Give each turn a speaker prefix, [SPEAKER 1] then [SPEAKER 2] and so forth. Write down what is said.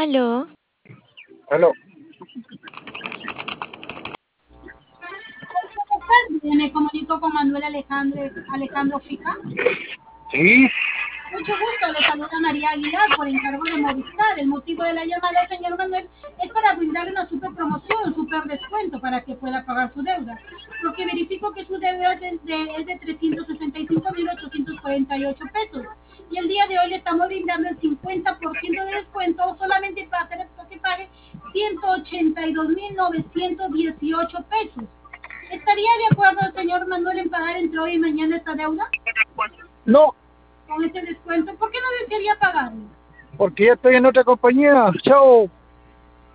[SPEAKER 1] Aló,
[SPEAKER 2] Aló.
[SPEAKER 3] Me comunico con Manuel Alejandro Fica.
[SPEAKER 2] Sí,
[SPEAKER 3] Mucho gusto, le saluda María Aguilar por encargo de Movistar. El motivo de la llamada, señor Manuel, es para brindarle una super promoción, un super descuento para que pueda pagar su deuda. Porque verifico que su deuda es de 365.848 pesos. Y el día de hoy le estamos brindando el 50% de descuento solamente para hacer que pague 182.918 pesos. ¿Estaría de acuerdo el señor Manuel en pagar entre hoy y mañana esta deuda?
[SPEAKER 2] no,
[SPEAKER 3] Con este descuento, ¿por qué no desearía pagarlo?
[SPEAKER 2] porque ya estoy en otra compañía. Chao.